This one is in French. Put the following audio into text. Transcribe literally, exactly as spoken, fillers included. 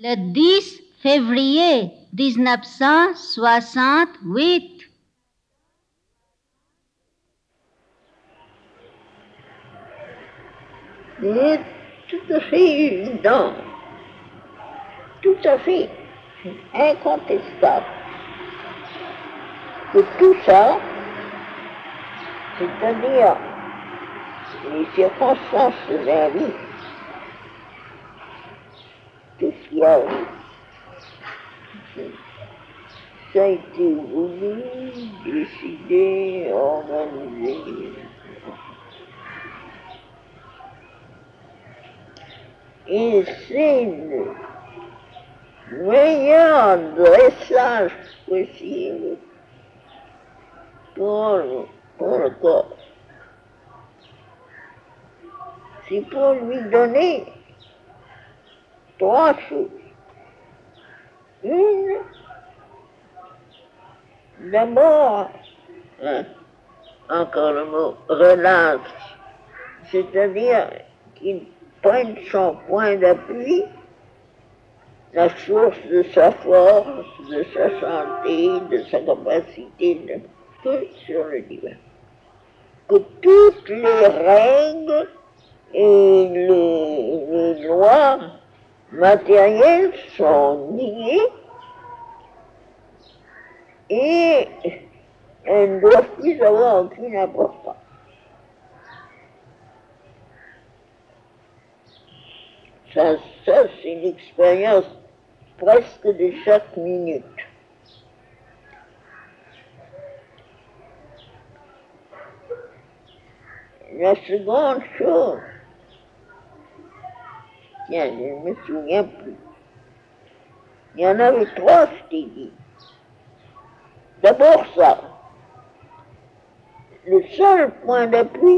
Le dix février mille neuf cent soixante-huit. Il est tout à fait évident, tout à fait incontestable que tout ça, c'est-à-dire les circonstances de la vie, tout ce qu'il y a, ça a été voulu, décidé, organisé. Et c'est le meilleur dressage possible pour le, pour le corps. C'est pour lui donner trois choses. Une, d'abord, hein, encore le mot, relâche, c'est-à-dire qu'il prenne son point d'appui, la source de sa force, de sa santé, de sa capacité de que sur le divin. Que toutes les règles et les, les lois matérielles sont niées et elles ne doivent plus avoir aucune importance. Ça, ça c'est l'expérience presque de chaque minute. La seconde chose, tiens, je ne me souviens plus. Il y en avait trois, je t'ai dit. D'abord ça, le seul point d'appui,